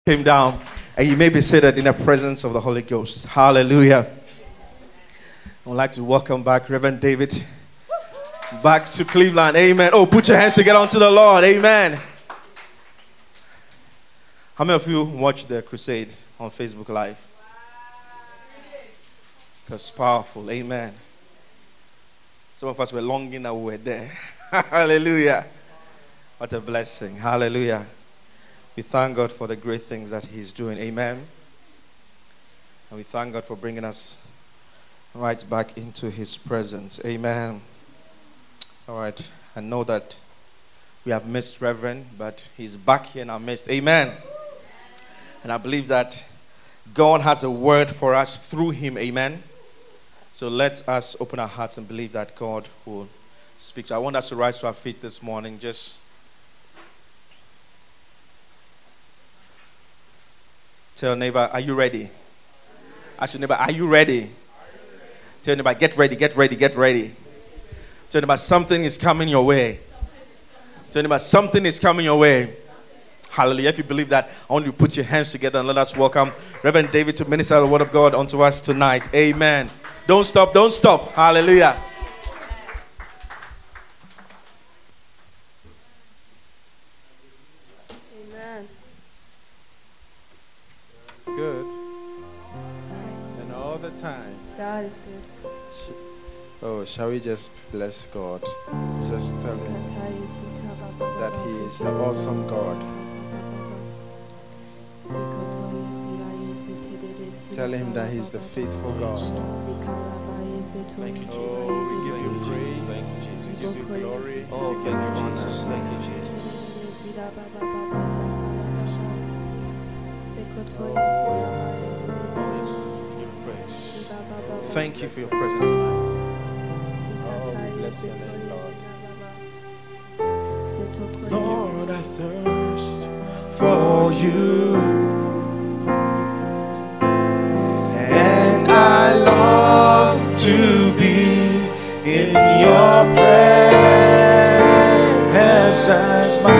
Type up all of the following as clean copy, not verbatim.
Came down, and you may be seated in the presence of the Holy Ghost. Hallelujah. I would like to welcome back Reverend David back to Cleveland. Amen. Oh, put your hands together unto the Lord. Amen. How many of you watched the crusade on Facebook Live? It was powerful. Amen. Some of us were longing that we were there. Hallelujah. What a blessing. Hallelujah. We thank God for the great things that He's doing. Amen. And we thank God for bringing us right back into His presence. Amen. All right. I know that we have missed Reverend, but He's back here in our midst. Amen. And I believe that God has a word for us through Him. Amen. So let us open our hearts and believe that God will speak. I want us to rise to our feet this morning. Just tell your neighbor, are you ready? Ask your neighbor, are you ready? Tell your neighbor, get ready, get ready, get ready. Tell your neighbor, something is coming your way. Tell your neighbor, something is coming your way. Hallelujah. If you believe that, I want you to put your hands together and let us welcome Reverend David to minister the word of God unto us tonight. Amen. Don't stop, don't stop. Hallelujah. Amen. It's good. And all the time. God is good. Oh, shall we just bless God? Just tell Him that He is the awesome God. Tell Him that He's the faithful God. Thank you, Jesus. Oh, we give You praise. Thank you, Jesus. We give You glory. Oh, thank you, Jesus. Thank you, Jesus. Thank you for your presence tonight. Oh, we bless Your name, Lord. Lord, I thirst for You, and I long to be in Your presence as my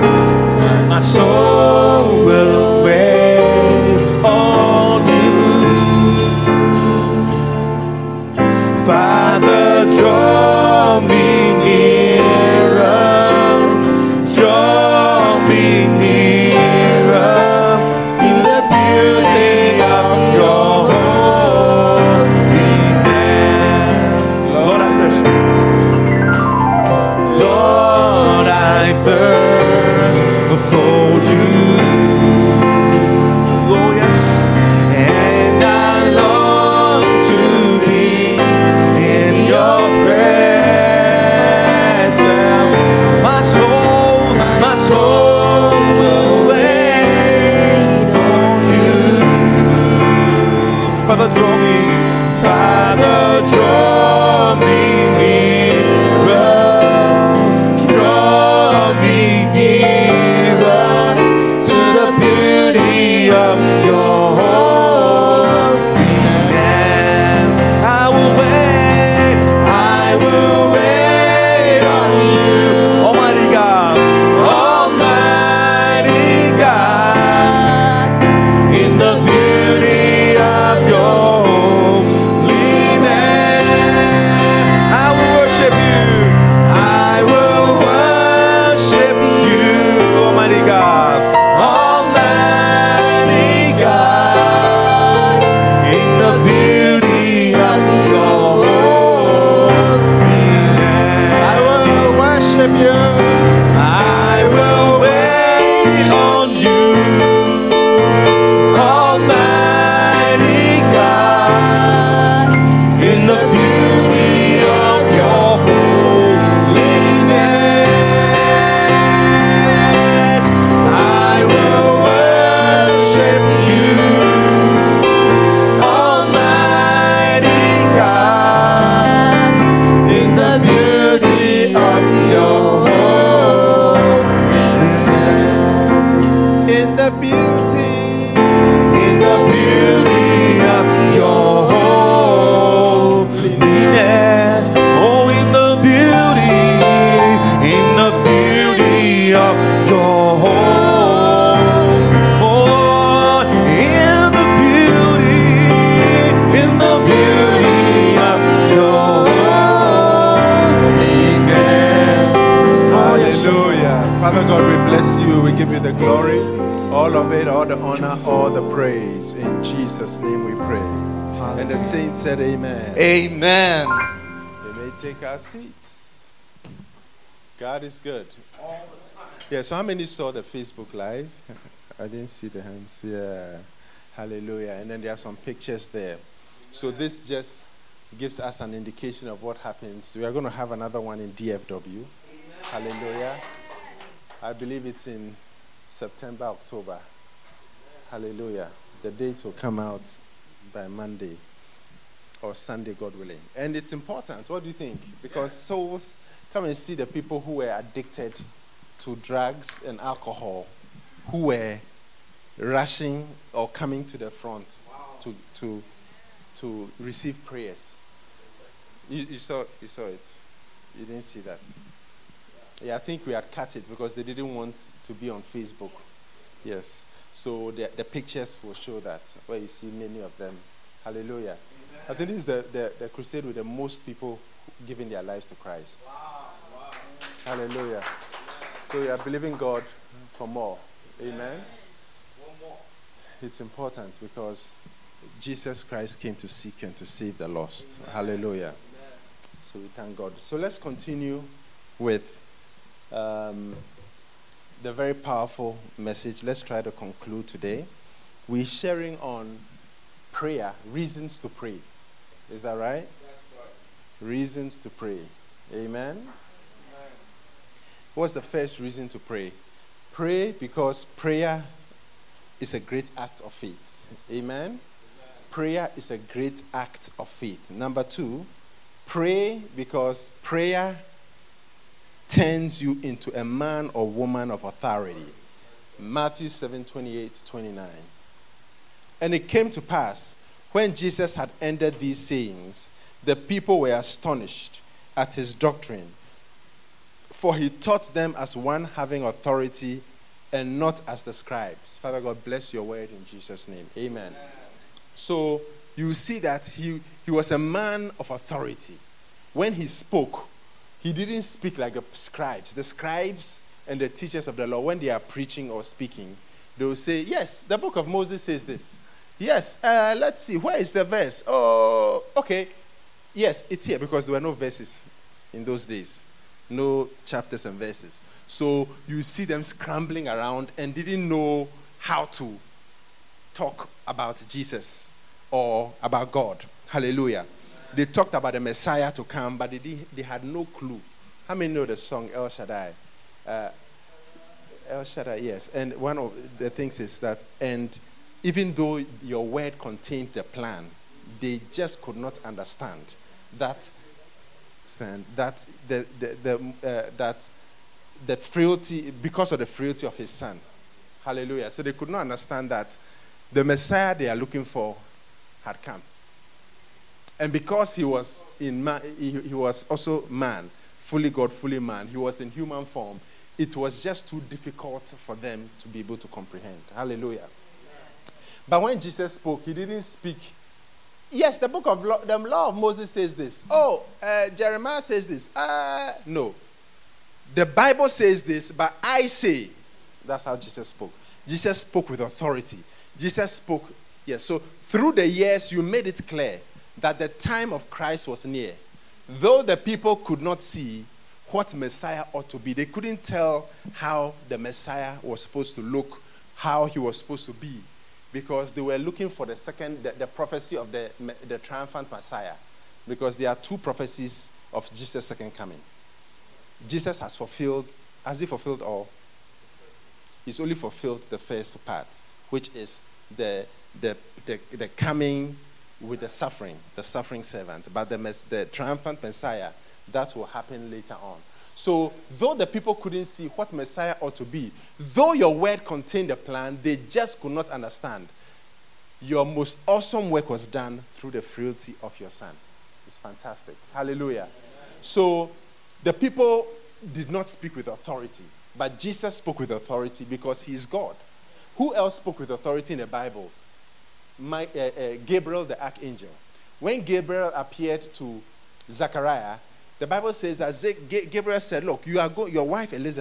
soul will wait on You. Father, draw me nearer, draw me nearer to the beauty of Your holiness. Lord, I thirst. Lord, I thirst for You. Oh, yes. And I long to be in Your presence. My soul will wait on You. Father, draw me. Father, draw me nearer. Draw me nearer to the beauty of Your holiness. I will wait on You, Almighty God, Almighty God, in the beauty of Your holiness. I will worship You. I will worship You, Almighty God, Almighty God, in the beauty of Your holiness. I will worship You. I will wait on You, Almighty God, in the beauty of Your holiness. I will worship You, Almighty God, in the beauty of Your holiness. In the beauty. In the beauty of Your holiness. Oh, in the beauty of Your holiness. Oh, of it, all the honor, all the praise. In Jesus' name we pray. And the saints said amen. Amen. We may take our seats. God is good. Yeah, so how many saw the Facebook Live? I didn't see the hands. Yeah. Hallelujah. And then there are some pictures there. So this just gives us an indication of what happens. We are going to have another one in DFW. Hallelujah. I believe it's in September, October. Hallelujah. The dates will come out by Monday or Sunday, God willing. And it's important. What do you think? Because souls, come and see the people who were addicted to drugs and alcohol, who were rushing or coming to the front to receive prayers. You saw it. You didn't see that. Yeah, I think we had cut it because they didn't want to be on Facebook. Yes. So the pictures will show that, where you see many of them. Hallelujah. Amen. I think this is the crusade with the most people giving their lives to Christ. Wow. Hallelujah. So you are believing God for more. Amen. One more. It's important because Jesus Christ came to seek and to save the lost. Amen. Hallelujah. Amen. So we thank God. So let's continue with the very powerful message. Let's try to conclude today. We're sharing on prayer, reasons to pray. Is that right? That's right. Reasons to pray. Amen? Amen. What's the first reason to pray? Pray because prayer is a great act of faith. Amen? Amen. Prayer is a great act of faith. Number 2, pray because prayer turns you into a man or woman of authority. Matthew 7:28-29. And it came to pass, when Jesus had ended these sayings, the people were astonished at his doctrine, for he taught them as one having authority and not as the scribes. Father God, bless your word in Jesus' name. Amen. So you see that he was a man of authority. When he spoke, he didn't speak like the scribes. The scribes and the teachers of the law, when they are preaching or speaking, they will say, yes, the book of Moses says this. Yes, let's see, where is the verse? Oh, okay. Yes, it's here because there were no verses in those days. No chapters and verses. So you see them scrambling around and didn't know how to talk about Jesus or about God. Hallelujah. They talked about the Messiah to come, but they had no clue. How many know the song El Shaddai? El Shaddai, yes. And one of the things is that, and even though your word contained the plan, they just could not understand that the frailty, because of the frailty of his son. Hallelujah. So they could not understand that the Messiah they are looking for had come. And because he was he was also man, fully God, fully man, he was in human form, it was just too difficult for them to be able to comprehend. Hallelujah. But when Jesus spoke, he didn't speak. Yes, the book of the law of Moses says this. Oh, Jeremiah says this. No. The Bible says this, but I say. That's how Jesus spoke. Jesus spoke with authority. Jesus spoke. Yes, so through the years, you made it clear that the time of Christ was near. Though the people could not see what Messiah ought to be, they couldn't tell how the Messiah was supposed to look, how he was supposed to be, because they were looking for the prophecy of the triumphant Messiah, because there are 2 prophecies of Jesus' second coming. Jesus has he fulfilled all? He's only fulfilled the first part, which is the coming with the suffering servant, but the triumphant Messiah, that will happen later on. So, though the people couldn't see what Messiah ought to be, though your word contained the plan, they just could not understand. Your most awesome work was done through the frailty of your son. It's fantastic. Hallelujah. So, the people did not speak with authority, but Jesus spoke with authority because he is God. Who else spoke with authority in the Bible? Gabriel the archangel. When Gabriel appeared to Zechariah, the Bible says that Gabriel said, look, your wife Elizabeth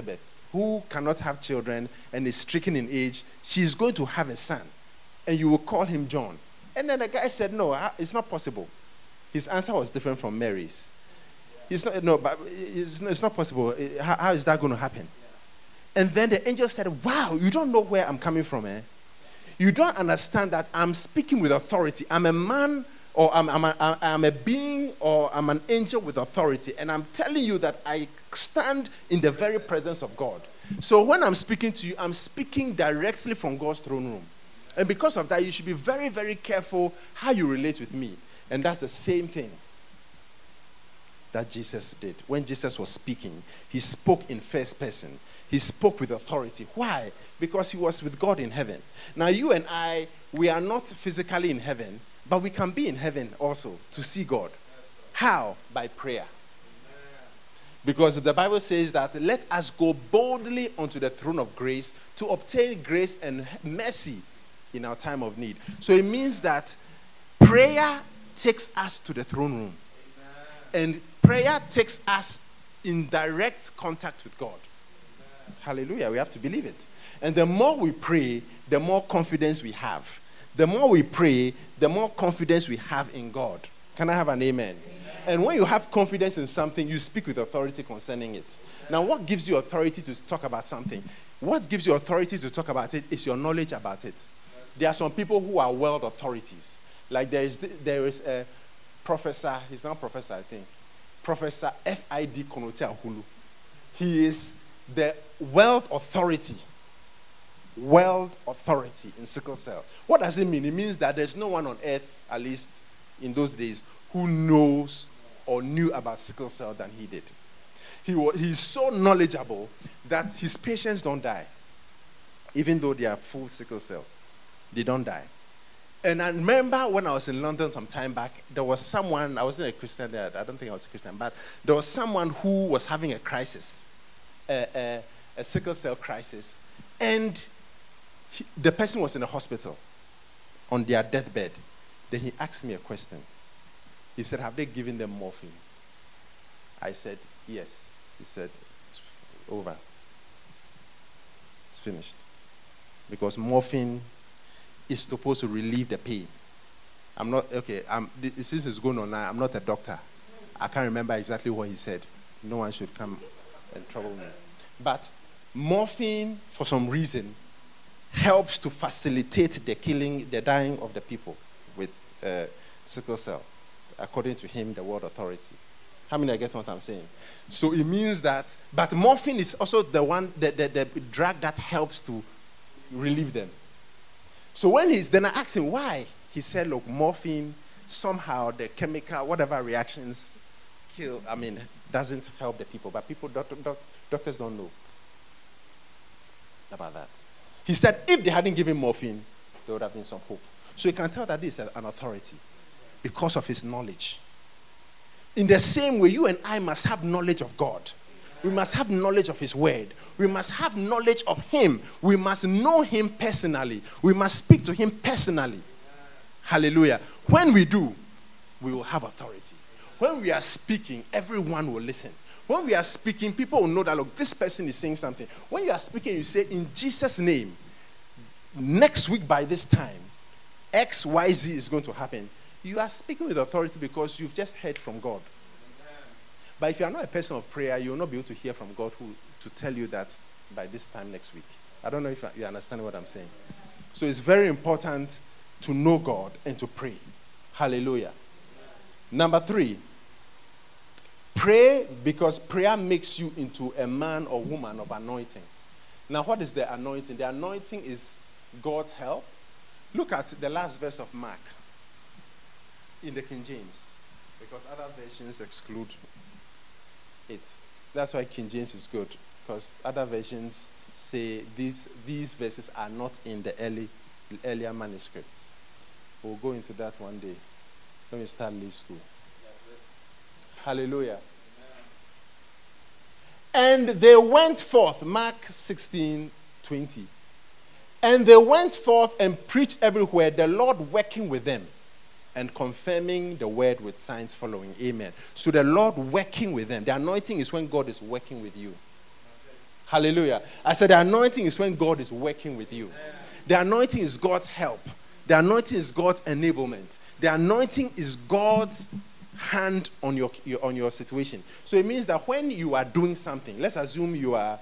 who cannot have children and is stricken in age, she's going to have a son, and you will call him John. And then the guy said, no, it's not possible. His answer was different from Mary's. It's not possible. How is that going to happen? And then the angel said, wow, you don't know where I'm coming from, eh? You don't understand that I'm speaking with authority. I'm a man, or I'm a being, or I'm an angel with authority. And I'm telling you that I stand in the very presence of God. So when I'm speaking to you, I'm speaking directly from God's throne room. And because of that, you should be very, very careful how you relate with me. And that's the same thing that Jesus did. When Jesus was speaking, he spoke in first person. He spoke with authority. Why? Because he was with God in heaven. Now, you and I, we are not physically in heaven, but we can be in heaven also to see God. How? By prayer. Because the Bible says that let us go boldly unto the throne of grace to obtain grace and mercy in our time of need. So it means that prayer takes us to the throne room. And prayer takes us in direct contact with God. Hallelujah. We have to believe it. And the more we pray, the more confidence we have. The more we pray, the more confidence we have in God. Can I have an amen? And when you have confidence in something, you speak with authority concerning it. Now, what gives you authority to talk about something? What gives you authority to talk about it is your knowledge about it. There are some people who are world authorities. Like there is a professor, he's not professor, I think. Professor F.I.D. Konote Ahulu. He is the world authority in sickle cell. What does it mean? It means that there's no one on earth, at least in those days, who knows or knew about sickle cell than he did. He's so knowledgeable that his patients don't die. Even though they are full sickle cell, they don't die. And I remember when I was in London some time back, there was someone, I wasn't a Christian there, I don't think I was a Christian, but there was someone who was having a crisis, a sickle cell crisis, and the person was in a hospital on their deathbed. Then he asked me a question. He said, have they given them morphine? I said, yes. He said, it's over. It's finished. Because morphine is supposed to relieve the pain. Since it's going on now, I'm not a doctor. I can't remember exactly what he said. No one should come and trouble me. But morphine, for some reason, helps to facilitate the dying of the people with sickle cell, according to him, the world authority. How many get what I'm saying? So it means that, but morphine is also the drug that helps to relieve them. So then I asked him why. He said, look, morphine, somehow the chemical, whatever reactions doesn't help the people. But doctors don't know about that. He said if they hadn't given morphine, there would have been some hope. So you can tell that this is an authority because of his knowledge. In the same way, you and I must have knowledge of God. We must have knowledge of his word. We must have knowledge of him. We must know him personally. We must speak to him personally. Hallelujah. When we do, we will have authority. When we are speaking, everyone will listen. When we are speaking, people will know that, look, this person is saying something. When you are speaking, you say, in Jesus' name, next week by this time, X, Y, Z is going to happen. You are speaking with authority because you've just heard from God. But if you are not a person of prayer, you will not be able to hear from God to tell you that by this time next week. I don't know if you understand what I'm saying. So it's very important to know God and to pray. Hallelujah. Number 3, pray because prayer makes you into a man or woman of anointing. Now, what is the anointing? The anointing is God's help. Look at the last verse of Mark in the King James, because other versions exclude it. That's why King James is good, because other versions say these verses are not in the earlier manuscripts. We'll go into that one day when we start Lee School. Hallelujah. And they went forth, Mark 16:20. And they went forth and preached everywhere, the Lord working with them and confirming the word with signs following. Amen. So the Lord working with them. The anointing is when God is working with you. Hallelujah. I said the anointing is when God is working with you. The anointing is God's help. The anointing is God's enablement. The anointing is God's hand on your situation. So it means that when you are doing something, let's assume you are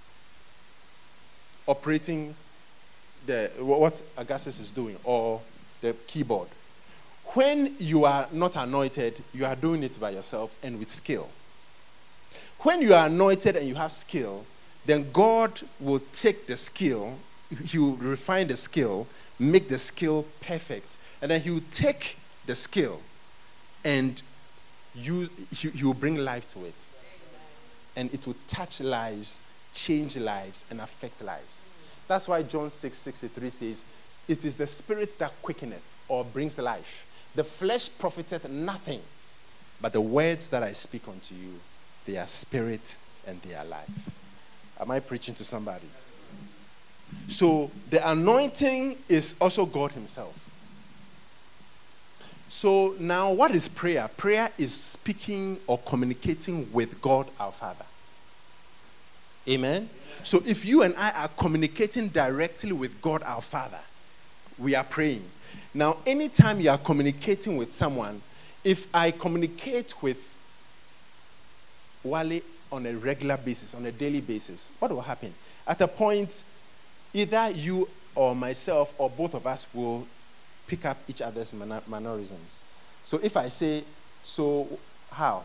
operating what Augustus is doing, or the keyboard. When you are not anointed, you are doing it by yourself and with skill. When you are anointed and you have skill, then God will take the skill, He will refine the skill, make the skill perfect, and then He will take the skill and He will bring life to it. And it will touch lives, change lives, and affect lives. That's why John 6:63 says, "It is the Spirit that quickeneth," or brings life. "The flesh profiteth nothing, but the words that I speak unto you, they are spirit and they are life." Am I preaching to somebody? So the anointing is also God Himself. So now what is prayer? Prayer is speaking or communicating with God our Father. Amen? So if you and I are communicating directly with God our Father, we are praying. Now, anytime you are communicating with someone, if I communicate with Wale on a regular basis, on a daily basis, what will happen? At a point, either you or myself or both of us will pick up each other's mannerisms. So if I say, "So how?"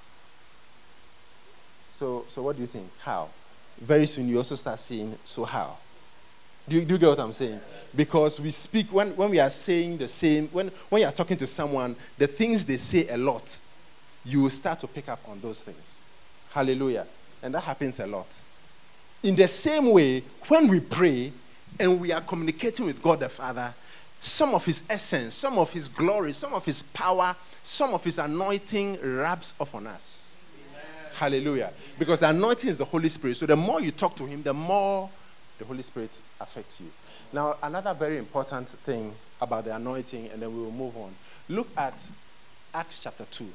So what do you think? How? Very soon you also start saying, "So how?" Do you get what I'm saying? Because we speak, when we are saying the same, when you are talking to someone, the things they say a lot, you will start to pick up on those things. Hallelujah. And that happens a lot. In the same way, when we pray and we are communicating with God the Father, some of His essence, some of His glory, some of His power, some of His anointing rubs off on us. Amen. Hallelujah. Because the anointing is the Holy Spirit. So the more you talk to Him, the more the Holy Spirit affects you. Now, another very important thing about the anointing, and then we will move on. Look at Acts chapter 2,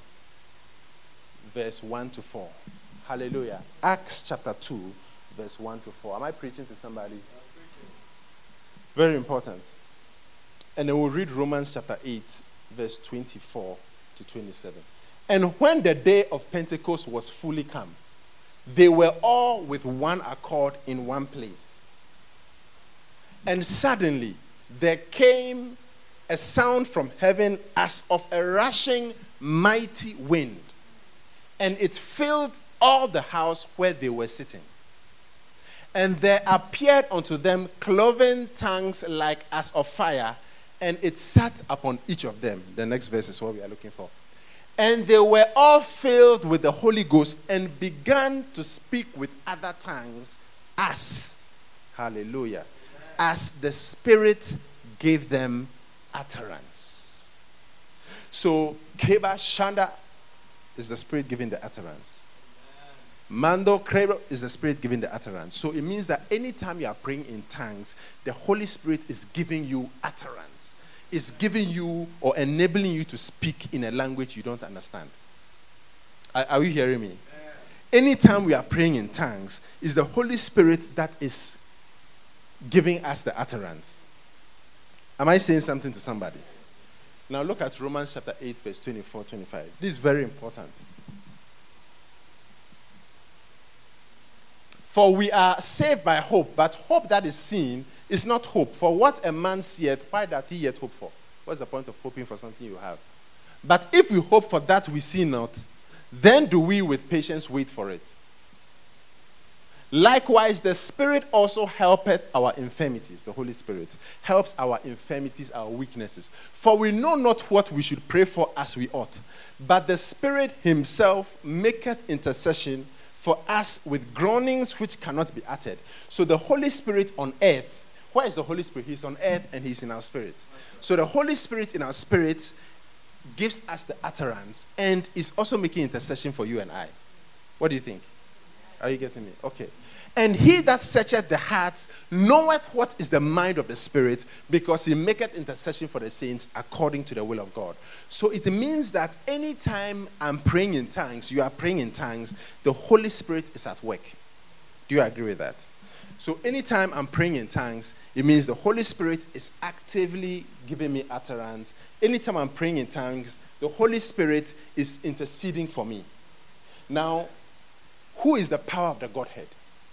verse 1 to 4. Hallelujah. Acts chapter 2, verse 1 to 4. Am I preaching to somebody? Very important. And then we'll read Romans chapter 8, verse 24 to 27. "And when the day of Pentecost was fully come, they were all with one accord in one place. And suddenly there came a sound from heaven as of a rushing mighty wind, and it filled all the house where they were sitting. And there appeared unto them cloven tongues like as of fire, and it sat upon each of them." The next verse is what we are looking for. "And they were all filled with the Holy Ghost and began to speak with other tongues as," hallelujah, "as the Spirit gave them utterance." So, Keba Shanda is the Spirit giving the utterance. Mando Krebo is the Spirit giving the utterance. So it means that anytime you are praying in tongues, the Holy Spirit is giving you utterance. It's giving you or enabling you to speak in a language you don't understand. Are you hearing me? Anytime we are praying in tongues, it's the Holy Spirit that is giving us the utterance. Am I saying something to somebody? Now look at Romans chapter 8, verse 24-25. This is very important. "For we are saved by hope, but hope that is seen is not hope. For what a man seeth, why doth he yet hope for?" What's the point of hoping for something you have? "But if we hope for that we see not, then do we with patience wait for it. Likewise, the Spirit also helpeth our infirmities." The Holy Spirit helps our infirmities, our weaknesses. "For we know not what we should pray for as we ought, but the Spirit Himself maketh intercession for us with groanings which cannot be uttered." So the Holy Spirit on earth, where is the Holy Spirit? He's on earth and He's in our spirit. So the Holy Spirit in our spirit gives us the utterance and is also making intercession for you and I. What do you think? Are you getting me? Okay. "And He that searcheth the hearts knoweth what is the mind of the Spirit, because He maketh intercession for the saints according to the will of God." So it means that anytime I'm praying in tongues, you are praying in tongues, the Holy Spirit is at work. Do Do you agree with that? So anytime I'm praying in tongues, it means the Holy Spirit is actively giving me utterance. Anytime I'm praying in tongues, the Holy Spirit is interceding for me. Now, who is the power of the Godhead?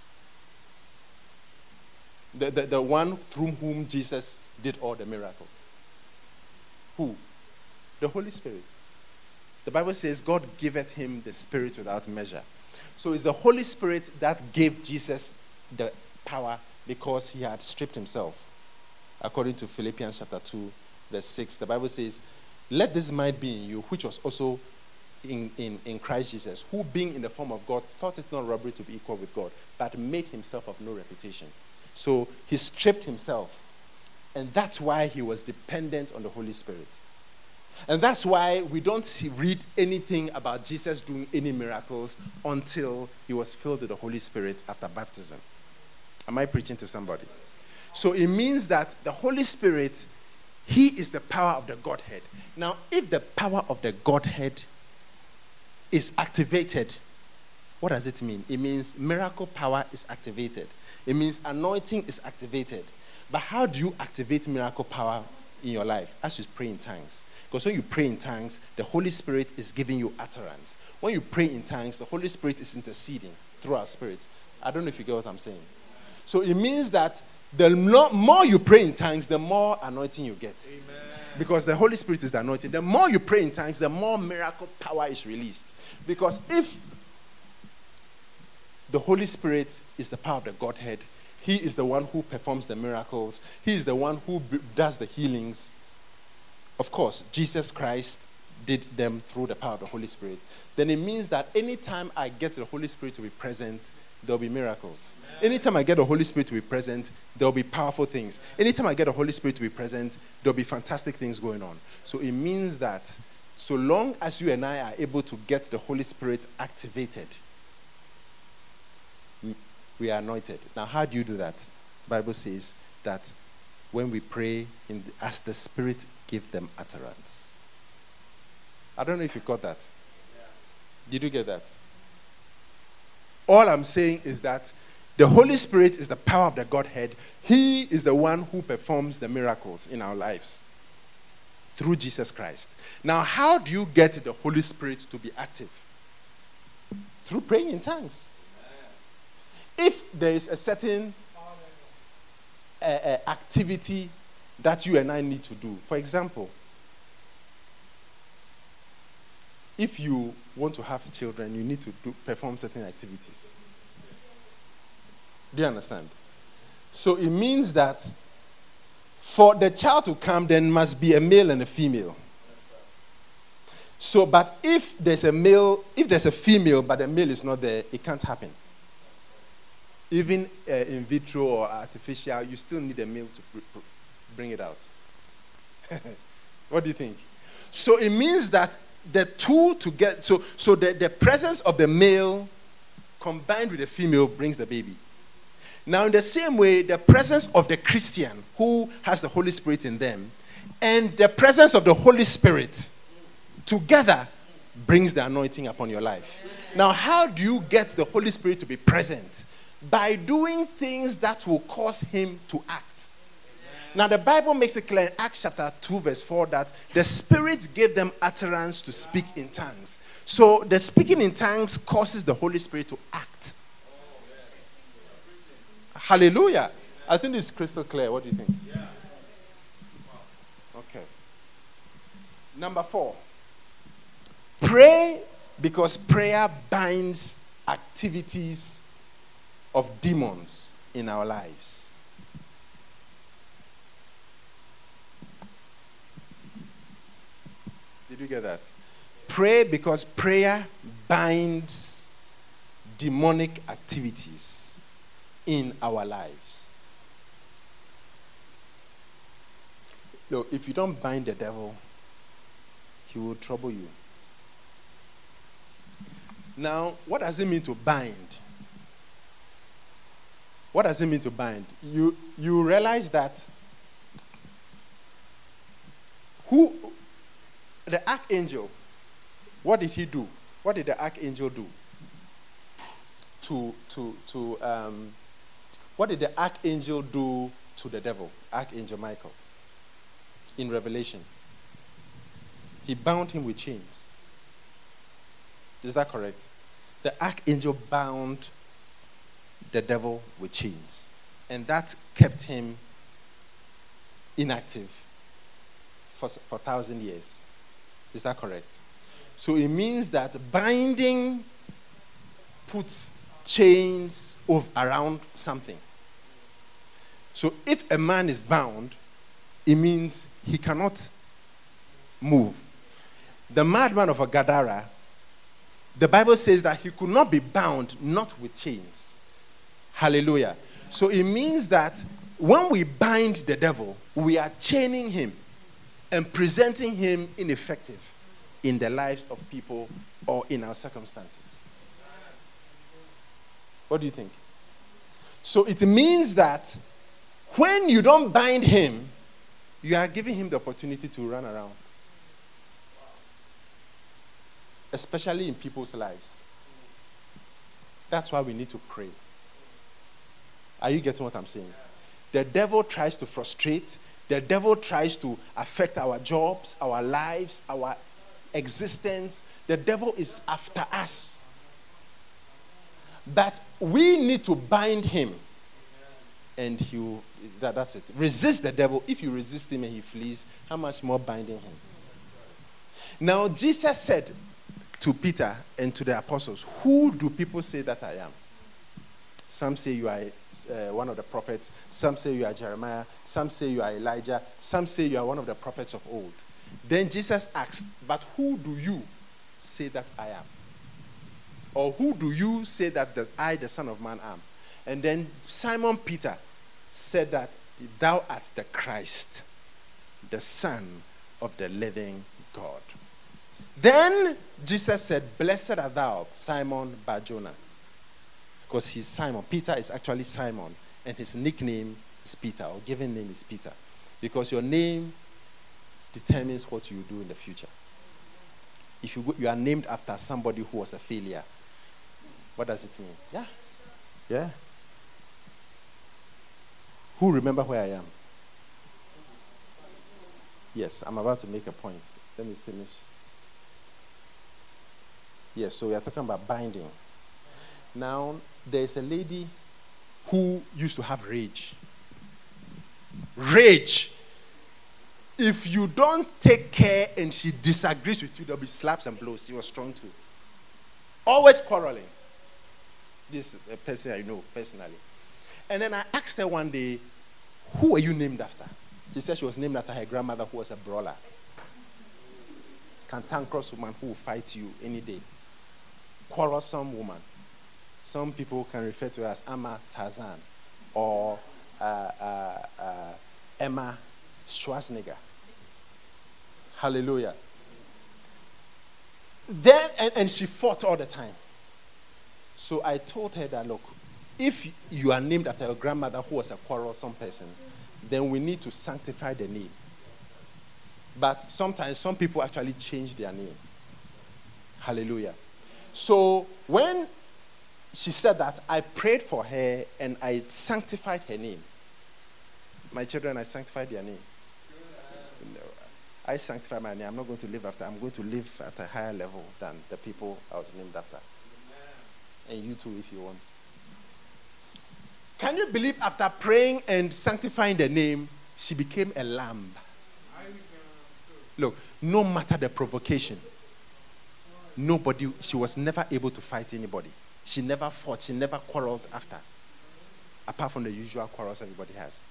The one through whom Jesus did all the miracles. Who? The Holy Spirit. The Bible says God giveth him the Spirit without measure. So it's the Holy Spirit that gave Jesus the power because he had stripped himself. According to Philippians chapter 2, verse 6, the Bible says, let this mind be in you, which was also in Christ Jesus, who being in the form of God, thought it not robbery to be equal with God, but made himself of no reputation. So he stripped himself. And that's why he was dependent on the Holy Spirit. And that's why we don't read anything about Jesus doing any miracles until he was filled with the Holy Spirit after baptism. Am I preaching to somebody? So it means that the Holy Spirit, he is the power of the Godhead. Now, if the power of the Godhead is activated, what does it mean? It means miracle power is activated. It means anointing is activated. But how do you activate miracle power in your life? As you pray in tongues. Because when you pray in tongues, the Holy Spirit is giving you utterance. When you pray in tongues, the Holy Spirit is interceding through our spirits. I don't know if you get what I'm saying. So it means that the more you pray in tongues, the more anointing you get. Amen. Because the Holy Spirit is the anointing. The more you pray in tongues, the more miracle power is released. Because if the Holy Spirit is the power of the Godhead, he is the one who performs the miracles. He is the one who does the healings. Of course, Jesus Christ did them through the power of the Holy Spirit. Then it means that anytime I get the Holy Spirit to be present, there'll be miracles. Anytime I get the Holy Spirit to be present, there'll be powerful things. Anytime I get the Holy Spirit to be present, there'll be fantastic things going on. So it means that so long as you and I are able to get the Holy Spirit activated, we are anointed. Now, how do you do that? The Bible says that when we pray, as the Spirit give them utterance. I don't know if you got that. Did you get that? All I'm saying is that the Holy Spirit is the power of the Godhead. He is the one who performs the miracles in our lives through Jesus Christ. Now, how do you get the Holy Spirit to be active? Through praying in tongues. If there is a certain activity that you and I need to do, for example, if you want to have children, you need to perform certain activities. Do you understand? So it means that for the child to come, there must be a male and a female. So, but if there's a female, but the male is not there, it can't happen. Even in vitro or artificial, you still need a male to bring it out. What do you think? So it means that the two together, so the presence of the male combined with the female brings the baby. Now, in the same way, the presence of the Christian who has the Holy Spirit in them and the presence of the Holy Spirit together brings the anointing upon your life. Now, how do you get the Holy Spirit to be present? By doing things that will cause him to act. Now, the Bible makes it clear in Acts chapter 2, verse 4, that the Spirit gave them utterance to speak in tongues. So, the speaking in tongues causes the Holy Spirit to act. Hallelujah. I think it's crystal clear. What do you think? Okay. Number 4. Pray because prayer binds activities of demons in our lives. Did you get that? Pray because prayer binds demonic activities in our lives. Look, if you don't bind the devil, he will trouble you. Now, what does it mean to bind? What does it mean to bind? You realize that the archangel, what did he do? What did the archangel do? what did the archangel do to the devil, Archangel Michael, in Revelation? He bound him with chains. Is that correct? The archangel bound the devil with chains, and that kept him inactive for 1,000 years. Is that correct? So it means that binding puts chains around something. So if a man is bound, it means he cannot move. The madman of Gadara, the Bible says that he could not be bound, not with chains. Hallelujah. So it means that when we bind the devil, we are chaining him and presenting him ineffective in the lives of people or in our circumstances. What do you think? So it means that when you don't bind him, you are giving him the opportunity to run around. Especially in people's lives. That's why we need to pray. Are you getting what I'm saying? The devil tries to frustrate. The devil tries to affect our jobs, our lives, our existence. The devil is after us. But we need to bind him. And that's it. Resist the devil. If you resist him and he flees, how much more binding him? Now, Jesus said to Peter and to the apostles, who do people say that I am? Some say you are one of the prophets. Some say you are Jeremiah. Some say you are Elijah. Some say you are one of the prophets of old. Then Jesus asked, but who do you say that I am? Or who do you say that I, the Son of Man, am? And then Simon Peter said that thou art the Christ, the Son of the living God. Then Jesus said, blessed art thou, Simon Bar-Jonah. Because he's Simon. Peter is actually Simon. And his nickname is Peter, or given name is Peter. Because your name determines what you do in the future. If you are named after somebody who was a failure, what does it mean? Yeah. Yeah. Who remember where I am? Yes, I'm about to make a point. Let me finish. Yes, so we are talking about binding. Now, there's a lady who used to have rage. Rage. If you don't take care and she disagrees with you, there'll be slaps and blows. She was strong too. Always quarreling. This is a person I know personally. And then I asked her one day, who are you named after? She said she was named after her grandmother, who was a brawler. Cantankerous woman who will fight you any day. Quarrelsome woman. Some people can refer to her as Amma Tarzan or Emma Schwarzenegger. Hallelujah. Then, and she fought all the time. So I told her that, look, if you are named after your grandmother who was a quarrelsome person, then we need to sanctify the name. But sometimes some people actually change their name. Hallelujah. So when she said that, I prayed for her and I sanctified her name. My children, I sanctified their names. I sanctify my name. I'm not going to live after. I'm going to live at a higher level than the people I was named after. And you too, if you want. Can you believe after praying and sanctifying the name, she became a lamb? Look, no matter the provocation, she was never able to fight anybody. She never fought. She never quarreled after. Apart from the usual quarrels everybody has.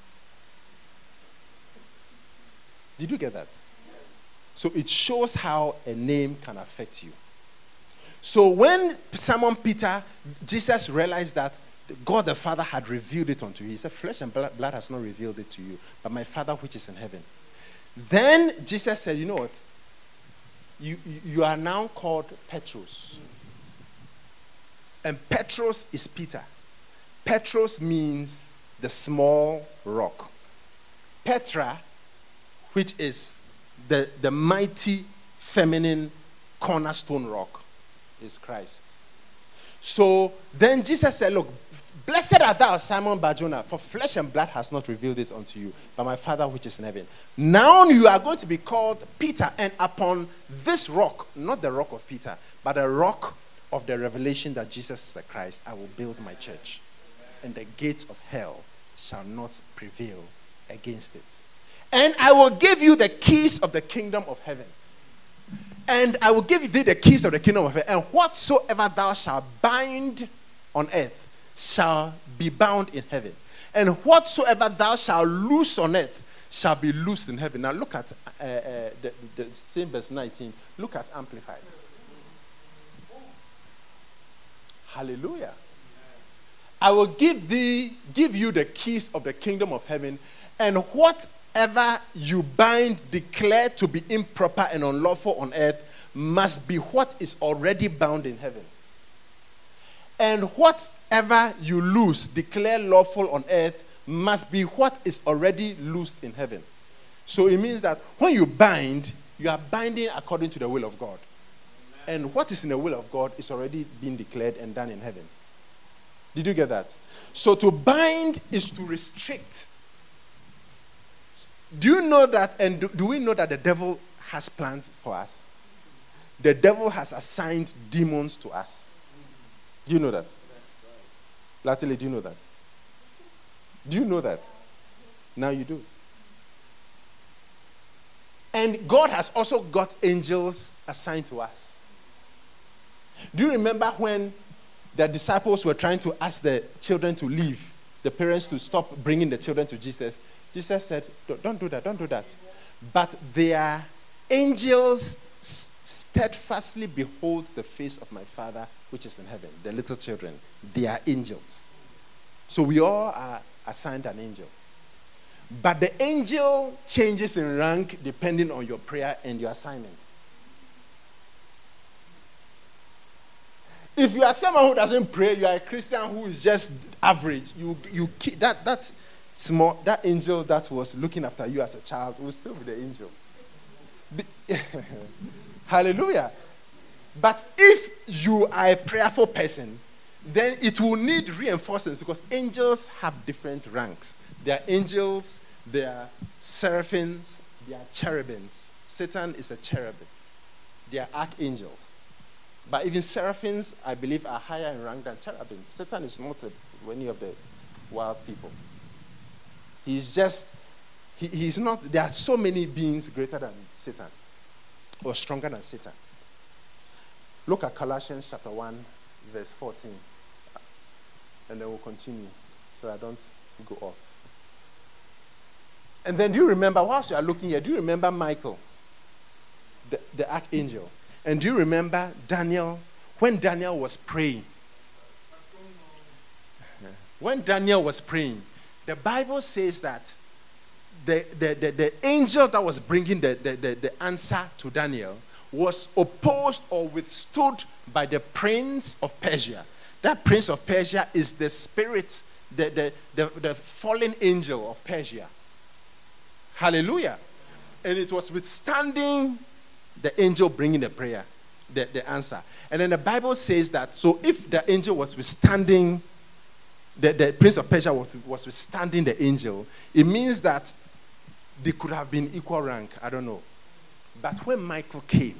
Did you get that? So it shows how a name can affect you. So when Simon Peter, Jesus realized that God the Father had revealed it unto you. He said, flesh and blood has not revealed it to you, but my Father which is in heaven. Then Jesus said, you know what? You are now called Petros. And Petros is Peter. Petros means the small rock. Petra, which is the mighty feminine cornerstone rock, is Christ. So then Jesus said, look, blessed art thou, Simon Bar-Jonah, for flesh and blood has not revealed this unto you, but my Father which is in heaven. Now you are going to be called Peter, and upon this rock, not the rock of Peter, but the rock of the revelation that Jesus is the Christ, I will build my church, and the gates of hell shall not prevail against it. And I will give you the keys of the kingdom of heaven. And I will give thee the keys of the kingdom of heaven. And whatsoever thou shalt bind on earth shall be bound in heaven. And whatsoever thou shalt loose on earth shall be loosed in heaven. Now look at the same verse 19. Look at Amplified. Hallelujah. I will give you the keys of the kingdom of heaven, and whatever you bind, declare to be improper and unlawful on earth, must be what is already bound in heaven. And whatever you loose, declare lawful on earth, must be what is already loosed in heaven. So it means that when you bind, you are binding according to the will of God. And what is in the will of God is already being declared and done in heaven. Did you get that? So to bind is to restrict. Do you know that, and do we know that the devil has plans for us? The devil has assigned demons to us. Do you know that? Lately, do you know that? Do you know that? Now you do. And God has also got angels assigned to us. Do you remember when the disciples were trying to ask the children to leave, the parents to stop bringing the children to Jesus? Jesus said, don't do that, don't do that. But their angels steadfastly behold the face of my Father which is in heaven. The little children, they are angels. So we all are assigned an angel. But the angel changes in rank depending on your prayer and your assignment. If you are someone who doesn't pray, you are a Christian who is just average. You keep that angel that was looking after you as a child will still be the angel. Hallelujah. But if you are a prayerful person, then it will need reinforcements, because angels have different ranks. There are angels, there are seraphims, there are cherubims. Satan is a cherubim. They are archangels. But even seraphims, I believe, are higher in rank than cherubim. Satan is not any of the wild people. He's not, there are so many beings greater than Satan, or stronger than Satan. Look at Colossians chapter 1, verse 14. And then we'll continue, so I don't go off. And then do you remember, whilst you are looking here, do you remember Michael, the archangel? And do you remember Daniel, when Daniel was praying? When Daniel was praying, the Bible says that the angel that was bringing the answer to Daniel was opposed or withstood by the prince of Persia. That prince of Persia is the spirit, the fallen angel of Persia. Hallelujah. And it was withstanding the angel bringing the prayer, the answer. And then the Bible says that, so if the angel was withstanding, the prince of Persia was withstanding the angel, it means that they could have been equal rank. I don't know. But when Michael came,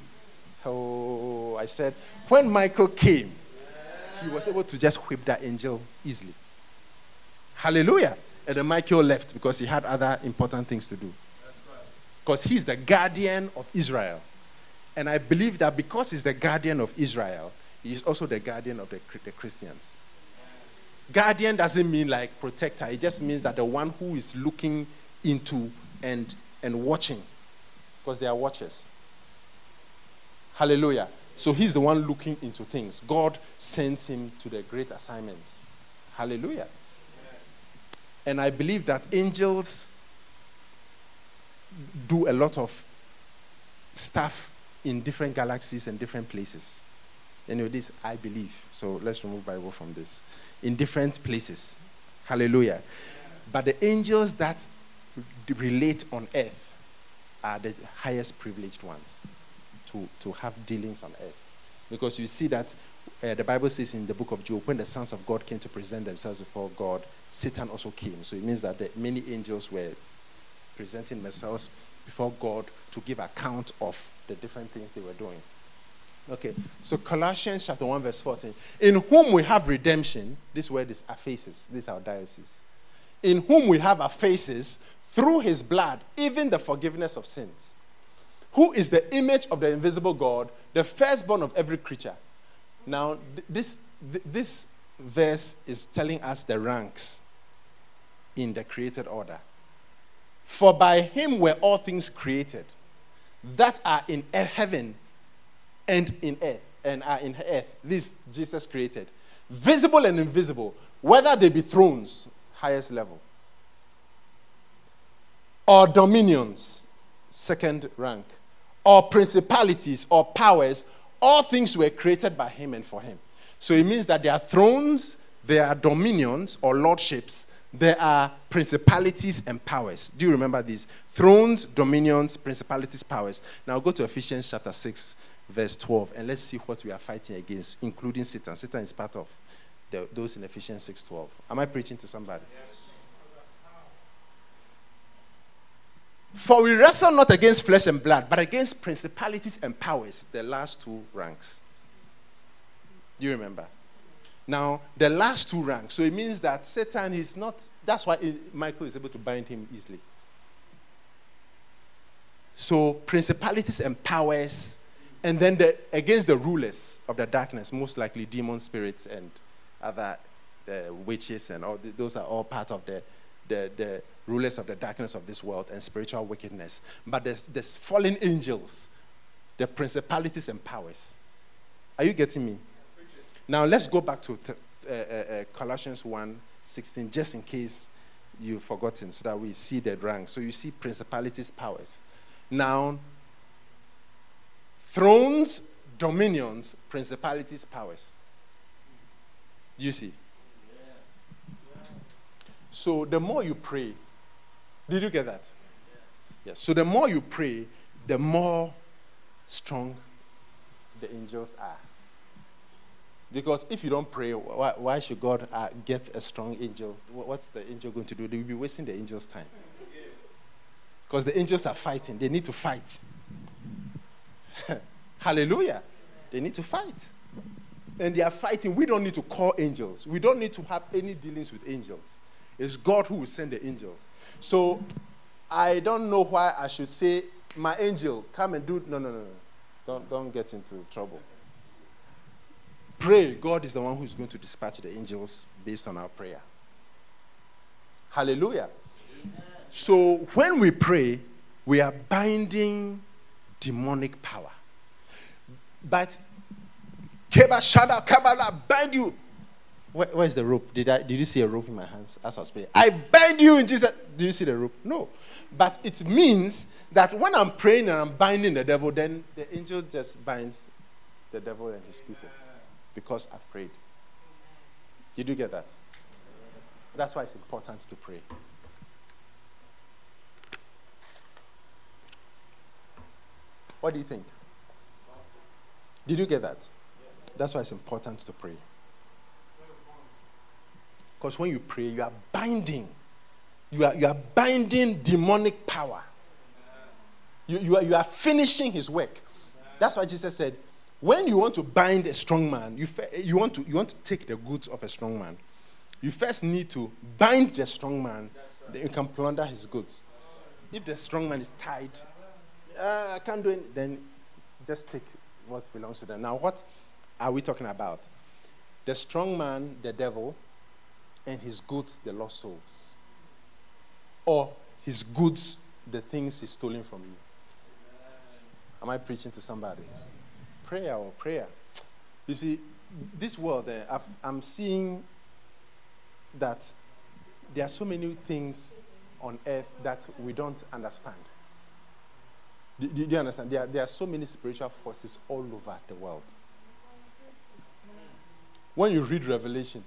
when Michael came, he was able to just whip that angel easily. Hallelujah. And then Michael left because he had other important things to do. Because he's the guardian of Israel. And I believe that because he's the guardian of Israel, he is also the guardian of the Christians. Guardian doesn't mean like protector. It just means that the one who is looking into and watching. Because they are watchers. Hallelujah. So he's the one looking into things. God sends him to the great assignments. Hallelujah. And I believe that angels do a lot of stuff in different galaxies and different places. Anyway, this I believe. So let's remove Bible from this. In different places. Hallelujah. But the angels that relate on earth are the highest privileged ones to have dealings on earth. Because you see that the Bible says in the book of Job, when the sons of God came to present themselves before God, Satan also came. So it means that many angels were presenting themselves before God to give account of the different things they were doing. Okay, so Colossians chapter 1 verse 14. In whom we have redemption, this word is aphesis, this is our diocese. In whom we have aphesis through his blood, even the forgiveness of sins. Who is the image of the invisible God, the firstborn of every creature. Now, this verse is telling us the ranks in the created order. For by him were all things created, that are in heaven and in earth, and are in earth. This Jesus created. Visible and invisible, whether they be thrones, highest level, or dominions, second rank, or principalities, or powers, all things were created by him and for him. So it means that there are thrones, there are dominions or lordships, there are principalities and powers. Do you remember these? Thrones, dominions, principalities, powers. Now go to Ephesians chapter 6, verse 12, and let's see what we are fighting against, including Satan. Satan is part of those in Ephesians 6:12. Am I preaching to somebody? Yes. For we wrestle not against flesh and blood, but against principalities and powers, the last two ranks. Do you remember? Now, the last two ranks. So it means that Satan is not, that's why Michael is able to bind him easily. So, principalities and powers, and then against the rulers of the darkness, most likely demon spirits and other witches, and all those are all part of the rulers of the darkness of this world and spiritual wickedness. But there's fallen angels, the principalities and powers. Are you getting me? Now let's go back to Colossians 1:16, just in case you've forgotten, so that we see the rank. So you see principalities, powers. Now, thrones, dominions, principalities, powers. Do you see? So the more you pray, did you get that? Yes. So the more you pray, the more strong the angels are. Because if you don't pray, why should God get a strong angel? What's the angel going to do? They will be wasting the angel's time. Because the angels are fighting. They need to fight. Hallelujah. They need to fight. And they are fighting. We don't need to call angels. We don't need to have any dealings with angels. It's God who will send the angels. So I don't know why I should say, my angel, come and do. No. Don't get into trouble. Pray. God is the one who's going to dispatch the angels based on our prayer. Hallelujah. Amen. So when we pray, we are binding demonic power. But Keba Shada Kabala bind you. Where's the rope? Did you see a rope in my hands as I was praying? I bind you in Jesus. Do you see the rope? No. But it means that when I'm praying and I'm binding the devil, then the angel just binds the devil and his people. Because I've prayed. Did you get that? That's why it's important to pray. What do you think? Did you get that? That's why it's important to pray. Because when you pray, you are binding. You are binding demonic power. You are finishing his work. That's why Jesus said, when you want to bind a strong man, you want to take the goods of a strong man. You first need to bind the strong man, then you can plunder his goods. If the strong man is tied, I can't do it, then just take what belongs to them. Now, what are we talking about? The strong man, the devil, and his goods, the lost souls. Or his goods, the things he's stolen from you. Am I preaching to somebody? Prayer or prayer. You see, this world, I'm seeing that there are so many things on earth that we don't understand. Do you understand? There are so many spiritual forces all over the world. When you read Revelation,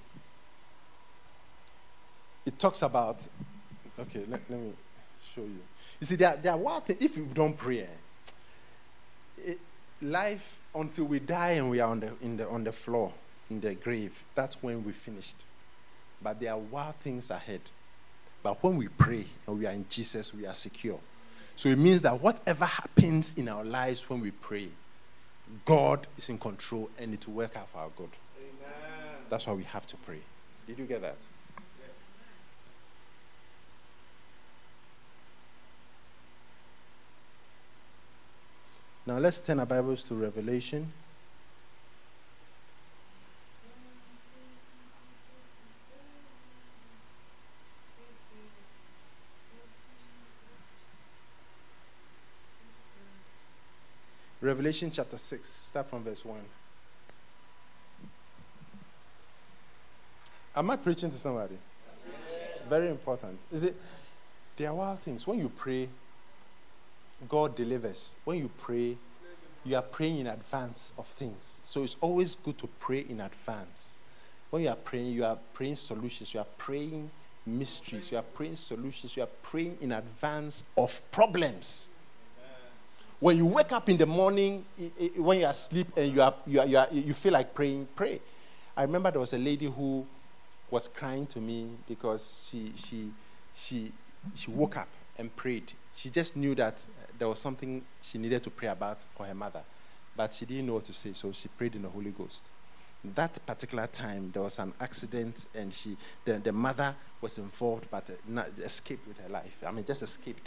it talks about, okay, let me show you. You see, there are one thing, if you don't pray, life until we die and we are on the floor, in the grave, that's when we finished. But there are wild things ahead. But when we pray and we are in Jesus, we are secure. So it means that whatever happens in our lives when we pray, God is in control and it will work out for our good. Amen. That's why we have to pray. Did you get that? Yes. Now let's turn our Bibles to Revelation. Revelation chapter 6, start from verse 1. Am I preaching to somebody? Yes. Very important. Is it? There are wild things. When you pray, God delivers. When you pray, you are praying in advance of things. So it's always good to pray in advance. When you are praying solutions. You are praying mysteries. You are praying solutions. You are praying in advance of problems. When you wake up in the morning, when you are asleep and you feel like praying, pray. I remember there was a lady who was crying to me because she woke up and prayed. She just knew that there was something she needed to pray about for her mother, but she didn't know what to say, so she prayed in the Holy Ghost. That particular time, there was an accident, and the mother was involved, but escaped with her life. Just escaped.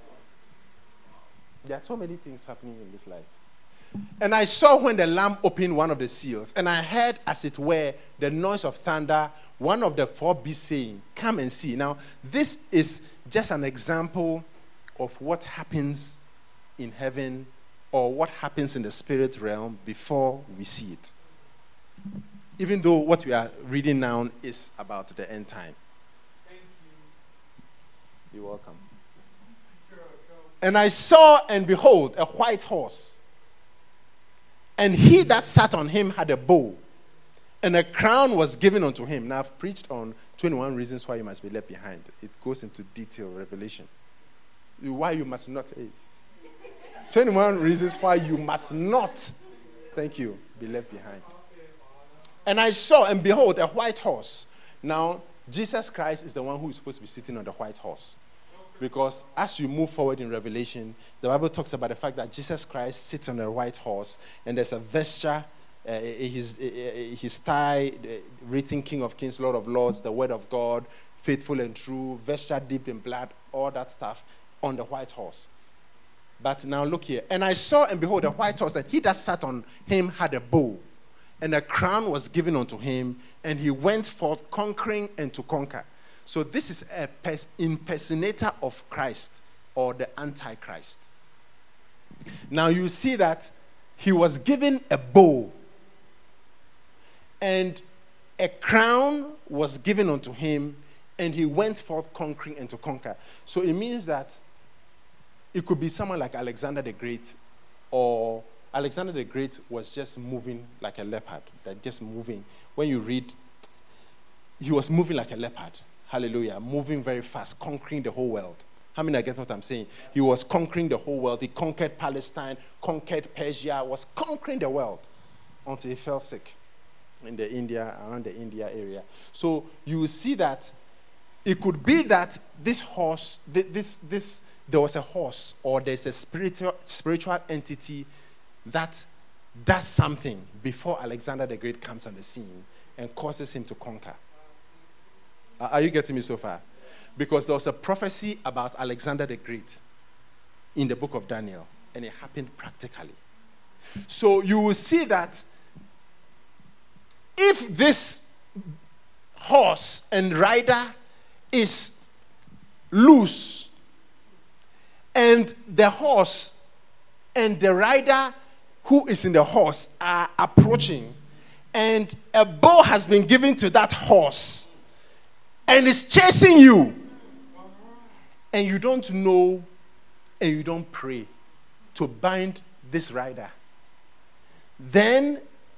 There are so many things happening in this life. And I saw when the Lamb opened one of the seals, and I heard, as it were, the noise of thunder, one of the four beasts saying, "Come and see." Now, this is just an example of what happens in heaven or what happens in the spirit realm before we see it. Even though what we are reading now is about the end time. Thank you. You're welcome. And I saw, and behold, a white horse. And he that sat on him had a bow, and a crown was given unto him. Now, I've preached on 21 reasons why you must be left behind. It goes into detail, revelation. Why you must not. 21 reasons why you must not, thank you, be left behind. And I saw, and behold, a white horse. Now, Jesus Christ is the one who is supposed to be sitting on the white horse. Because as you move forward in Revelation, the Bible talks about the fact that Jesus Christ sits on a white horse, and there's a vesture, his tie, written King of Kings, Lord of Lords, the Word of God, faithful and true, vesture dipped in blood, all that stuff on the white horse. But now look here. And I saw, and behold, a white horse, and he that sat on him had a bow, and a crown was given unto him, and he went forth conquering and to conquer. So this is a impersonator of Christ, or the Antichrist. Now you see that he was given a bow, and a crown was given unto him, and he went forth conquering and to conquer. So it means that it could be someone like Alexander the Great, or Alexander the Great was just moving like a leopard, like just moving. When you read, he was moving like a leopard. Hallelujah. Moving very fast, conquering the whole world. How many get what I'm saying? He was conquering the whole world. He conquered Palestine, conquered Persia, was conquering the world until he fell sick around the India area. So you will see that it could be that this horse, there was a horse, or there's a spiritual entity that does something before Alexander the Great comes on the scene and causes him to conquer. Are you getting me so far? Because there was a prophecy about Alexander the Great in the book of Daniel, and it happened practically. So you will see that if this horse and rider is loose, and the horse and the rider who is in the horse are approaching, and a bow has been given to that horse, and is chasing you, and you don't know, and you don't pray to bind this rider, then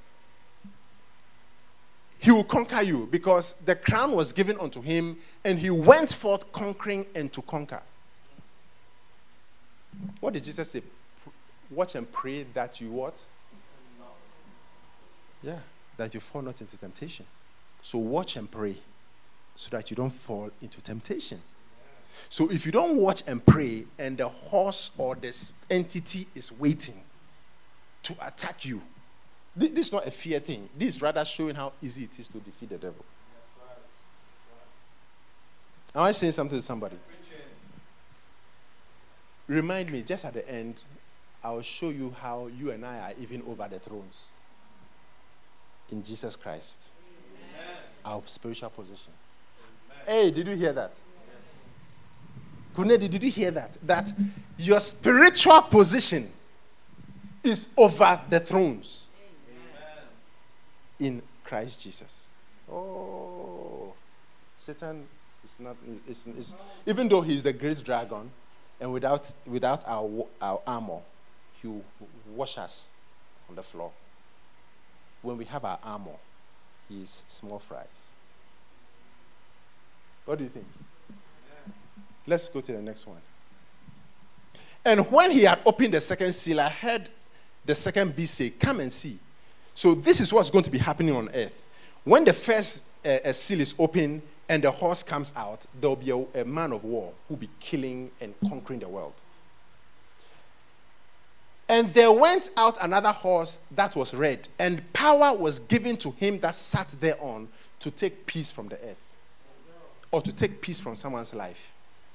he will conquer you, because the crown was given unto him, and he went forth conquering and to conquer. What did Jesus say? Watch and pray that you what? Yeah, that you fall not into temptation. So watch and pray so that you don't fall into temptation. So if you don't watch and pray and the horse or this entity is waiting to attack you, this is not a fear thing. This is rather showing how easy it is to defeat the devil. Am I saying something to somebody? Remind me, just at the end, I'll show you how you and I are even over the thrones. In Jesus Christ. Amen. Our spiritual position. Amen. Hey, did you hear that? Kunedi, did you hear that? That your spiritual position is over the thrones. Amen. In Christ Jesus. Oh, Satan is not, even though he is the great dragon, and without our armor, he will wash us on the floor. When we have our armor, he is small fries. What do you think? Let's go to the next one. And when he had opened the second seal, I heard the second beast say, "Come and see." So this is what's going to be happening on earth. When the first seal is open and the horse comes out, there will be a man of war who will be killing and conquering the world. And there went out another horse that was red, and power was given to him that sat thereon to take peace from the earth, or to take peace from someone's life,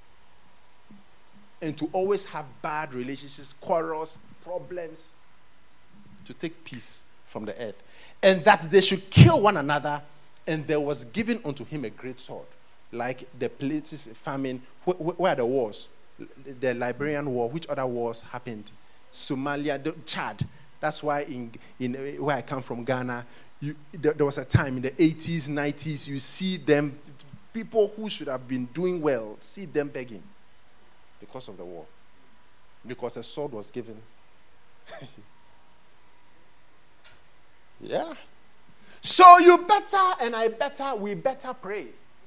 and to always have bad relationships, quarrels, problems, to take peace from the earth, and that they should kill one another. And there was given unto him a great sword, like the places famine. Where are the wars? The Liberian War. Which other wars happened? Somalia, Chad. That's why in where I come from, Ghana, there was a time in the 80s, 90s, you see them, people who should have been doing well, see them begging because of the war. Because a sword was given. Yeah. So you better and we better pray.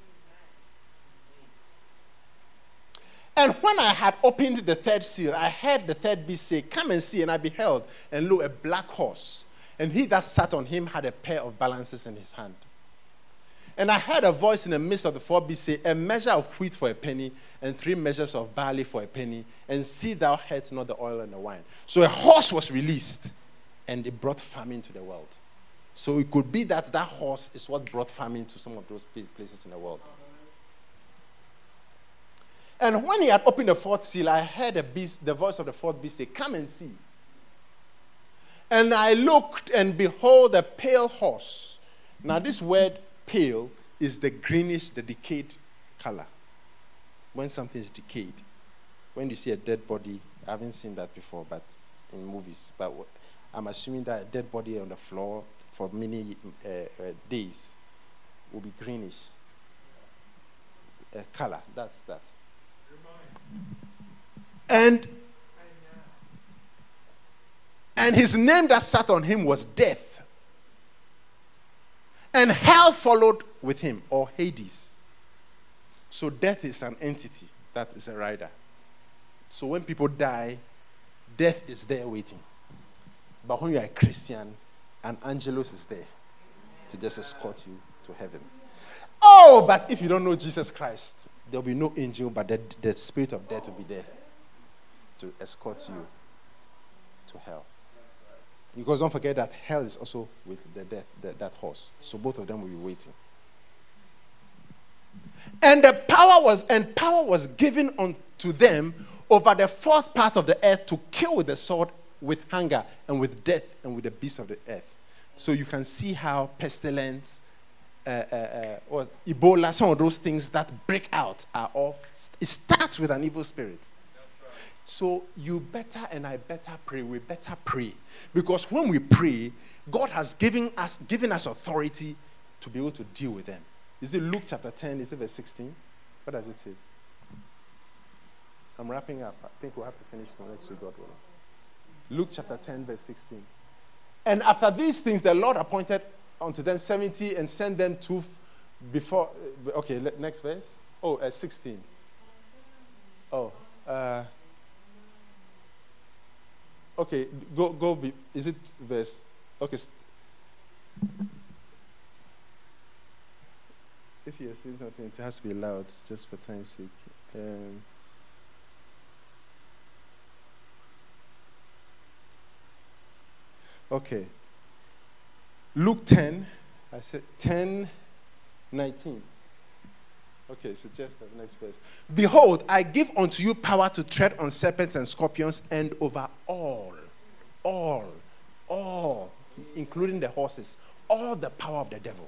And when I had opened the third seal, I heard the third beast say, "Come and see." And I beheld, and lo, a black horse. And he that sat on him had a pair of balances in his hand. And I heard a voice in the midst of the four beasts say, "A measure of wheat for a penny, and 3 measures of barley for a penny, and see thou hurt not the oil and the wine." So a horse was released, and it brought famine to the world. So it could be that horse is what brought famine to some of those places in the world. And when he had opened the fourth seal, I heard the voice of the fourth beast say, "Come and see." And I looked, and behold, a pale horse. Now this word pale is the greenish, the decayed color. When something is decayed. When you see a dead body, I haven't seen that before, but in movies. But I'm assuming that a dead body on the floor for many days will be greenish color. That's that. And his name that sat on him was Death. And hell followed with him, or Hades. So death is an entity that is a rider. So when people die, death is there waiting. But when you are a Christian, an angelos is there to just escort you to heaven. Oh, but if you don't know Jesus Christ, there will be no angel, but the spirit of death will be there to escort you to hell. Because don't forget that hell is also with the death, that horse. So both of them will be waiting. And power was given unto them over the fourth part of the earth to kill with the sword, with hunger, and with death, and with the beasts of the earth. So you can see how pestilence, or Ebola, some of those things that break out are off. It starts with an evil spirit. Right. So you better and I better pray. We better pray. Because when we pray, God has given us authority to be able to deal with them. Is it Luke chapter 10? Is it verse 16? What does it say? I'm wrapping up. I think we'll have to finish some next week, God willing. Luke chapter 10, verse 16. And after these things, the Lord appointed unto them 70 and sent them to before. Okay, next verse. 16. Okay, go. Is it verse? Okay. If you're saying something, it has to be loud, just for time's sake. Okay. Luke 10, I said 10:19. Okay, so just the next verse. Behold, I give unto you power to tread on serpents and scorpions and over all, including the horses, all the power of the devil.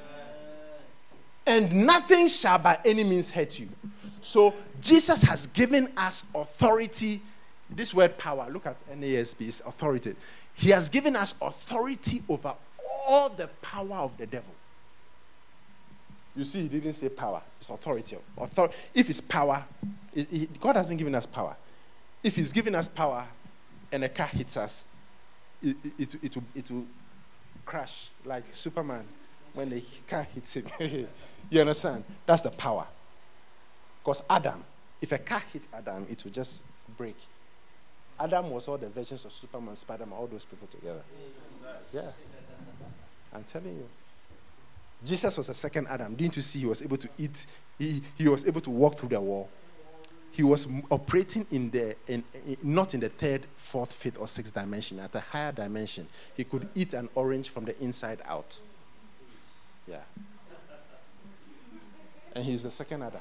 And nothing shall by any means hurt you. So Jesus has given us authority. This word power, look at NASB, is authority. He has given us authority over all the power of the devil. You see, he didn't say power. It's authority. If it's power, God hasn't given us power. If he's given us power and a car hits us, it will crash like Superman when the car hits him. You understand? That's the power. Because Adam, if a car hit Adam, it will just break. Adam was all the versions of Superman, Spider-Man, all those people together. Yeah. I'm telling you. Jesus was a second Adam. Didn't you see he was able to eat? He was able to walk through the wall. He was operating not in the third, fourth, fifth, or sixth dimension, at a higher dimension. He could eat an orange from the inside out. Yeah. And he's the second Adam.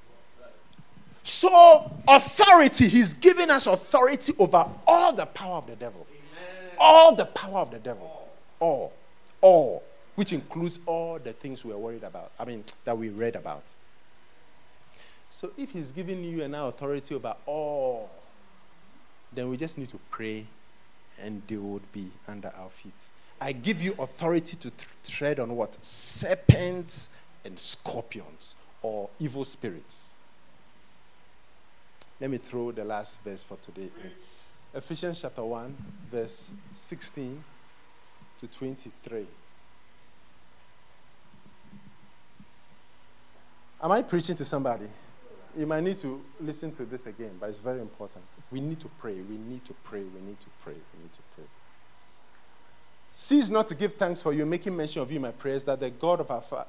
So, authority, he's giving us authority over all the power of the devil. Amen. All the power of the devil. All. Which includes all the things we are worried about. That we read about. So, if he's giving you an authority over all, then we just need to pray and they would be under our feet. I give you authority to tread on what? Serpents and scorpions, or evil spirits. Let me throw the last verse for today. Ephesians chapter 1, verse 16 to 23. Am I preaching to somebody? You might need to listen to this again, but it's very important. We need to pray. We need to pray. We need to pray. We need to pray. Cease not to give thanks for you, making mention of you in my prayers, that the God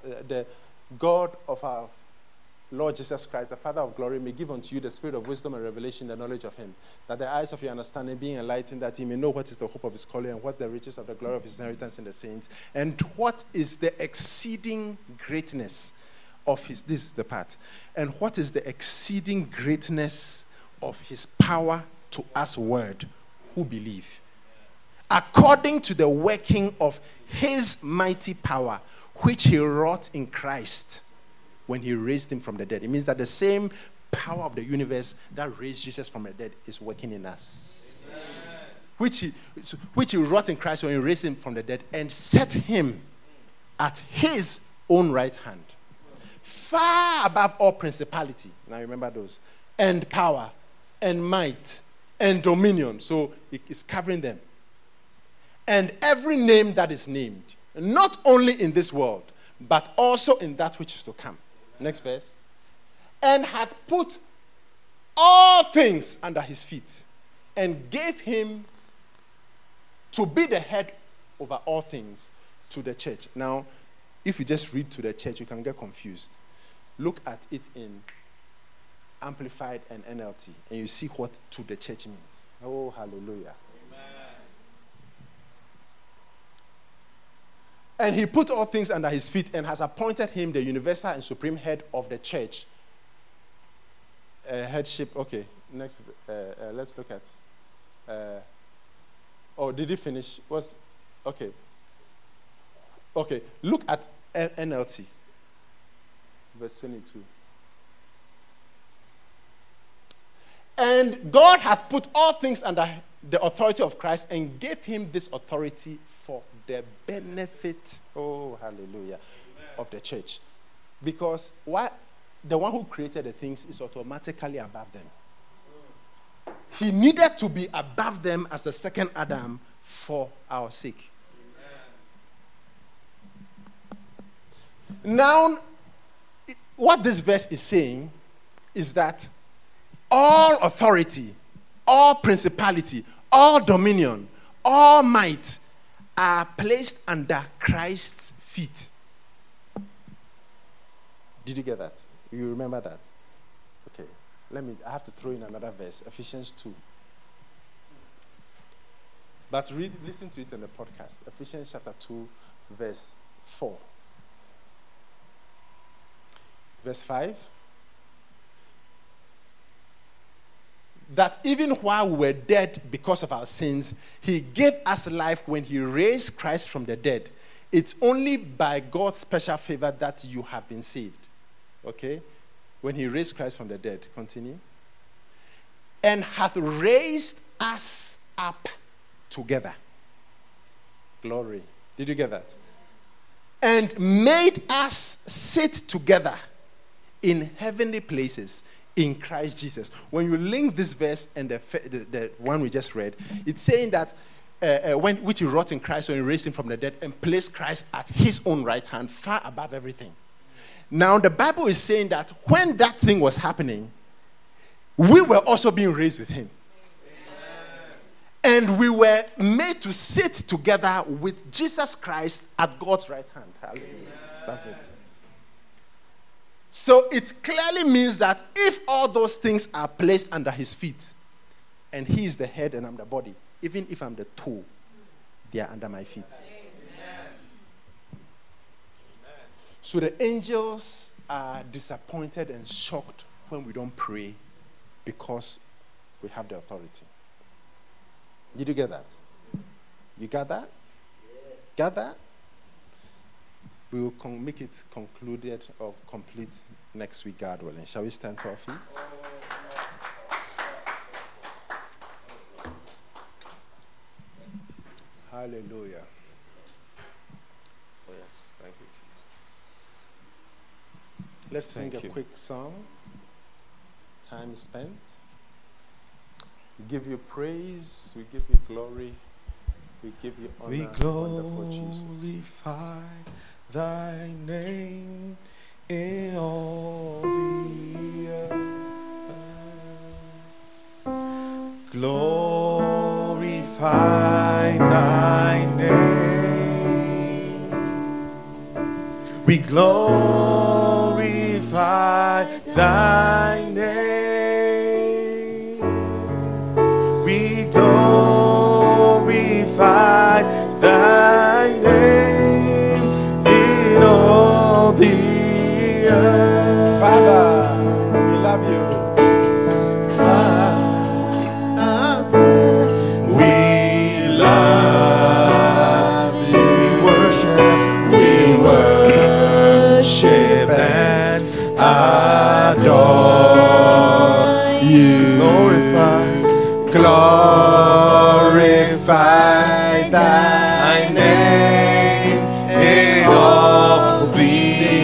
of our Lord Jesus Christ, the Father of glory, may give unto you the spirit of wisdom and revelation, the knowledge of him, that the eyes of your understanding being enlightened, that ye may know what is the hope of his calling, and what the riches of the glory of his inheritance in the saints, and what is the exceeding greatness of his, this is the part, and what is the exceeding greatness of his power to us word who believe, according to the working of his mighty power, which he wrought in Christ when he raised him from the dead. It means that the same power of the universe that raised Jesus from the dead is working in us. Which he wrought in Christ when he raised him from the dead and set him at his own right hand, far above all principality. Now remember those. And power, and might, and dominion. So it is covering them. And every name that is named, not only in this world, but also in that which is to come. Next verse. And hath put all things under his feet, and gave him to be the head over all things to the church. Now, if you just read to the church, you can get confused. Look at it in Amplified and NLT, and you see what to the church means. Oh, hallelujah. And he put all things under his feet and has appointed him the universal and supreme head of the church. Headship, okay. Next, let's look at. Did he finish? Okay. Okay, look at NLT, verse 22. And God hath put all things under the authority of Christ and gave him this authority for the benefit, oh hallelujah, of the church. Because the one who created the things is automatically above them. He needed to be above them as the second Adam for our sake. Now, what this verse is saying is that all authority, all principality, all dominion, all might are placed under Christ's feet. Did you get that? You remember that? Okay. I have to throw in another verse, Ephesians 2. But listen to it in the podcast. Ephesians chapter 2, verse 4. Verse 5. That even while we were dead because of our sins, he gave us life when he raised Christ from the dead. It's only by God's special favor that you have been saved. Okay? When he raised Christ from the dead. Continue. And hath raised us up together. Glory. Did you get that? And made us sit together in heavenly places in Christ Jesus. When you link this verse and the one we just read, it's saying that which he wrought in Christ when he raised him from the dead and placed Christ at his own right hand, far above everything. Now, the Bible is saying that when that thing was happening, we were also being raised with him. And we were made to sit together with Jesus Christ at God's right hand. Hallelujah. That's it. So it clearly means that if all those things are placed under his feet, and he is the head and I'm the body, even if I'm the toe, they are under my feet. Amen. So the angels are disappointed and shocked when we don't pray because we have the authority. Did you get that? You got that? Yes. Got that? We will make it concluded or complete next week, God willing. Shall we stand to our feet? Hallelujah. Oh, yes. Thank you, Jesus. Let's sing a quick song. Time is spent. We give you praise. We give you glory. We give you honor. We wonderful Jesus. glorify thy name in all the earth. Glorify thy name. We glorify thy name. We glorify thy name in all the earth. Father, we love you. We love you. We worship and adore you. Glorify thy name in all the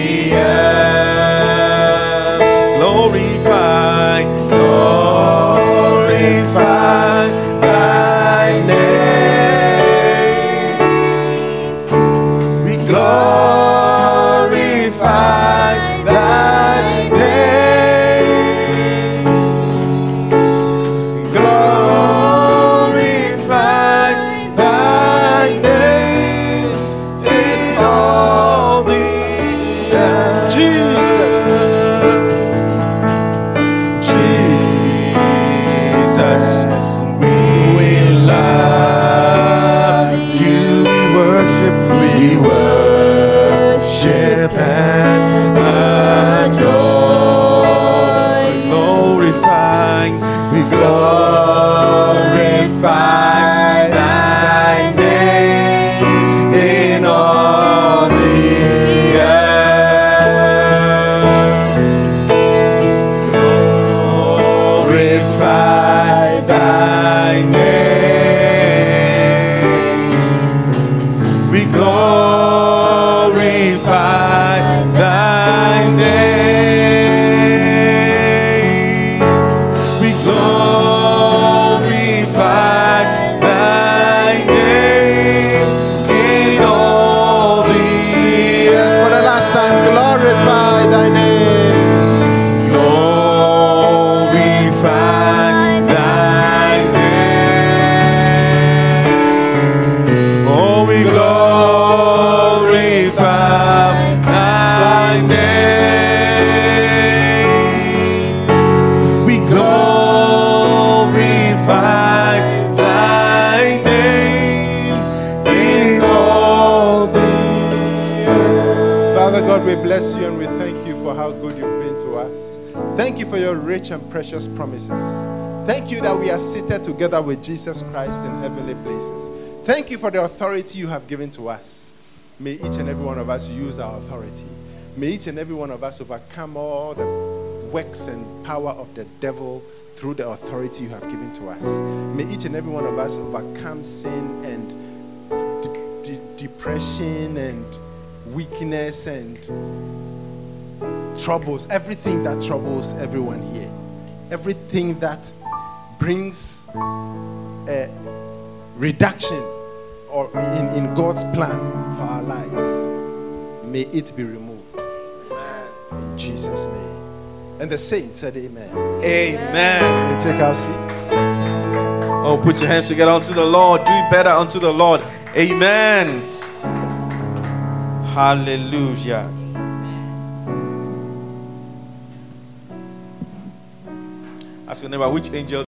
earth. Glorify thy name. We glorify thy name. Glorify thy name in all the earth. Jesus. Jesus, we love you. We worship and adore. We glorify thy name in all the earth. Glorify thy name. We glorify thy name. We glorify thy name in all the earth. For the last time, glorify thy name. Glorify thy name. Oh, we bless you and we thank you for how good you've been to us. Thank you for your rich and precious promises. Thank you that we are seated together with Jesus Christ in heavenly places. Thank you for the authority you have given to us. May each and every one of us use our authority. May each and every one of us overcome all the works and power of the devil through the authority you have given to us. May each and every one of us overcome sin and depression and weakness and troubles, everything that troubles everyone here, everything that brings a reduction or in God's plan for our lives, may it be removed. In Jesus' name. And the saints said amen. Amen. We take our seats. Oh, put your hands together unto the Lord. Do it better unto the Lord. Amen. Hallelujah. Ask your neighbor, which angel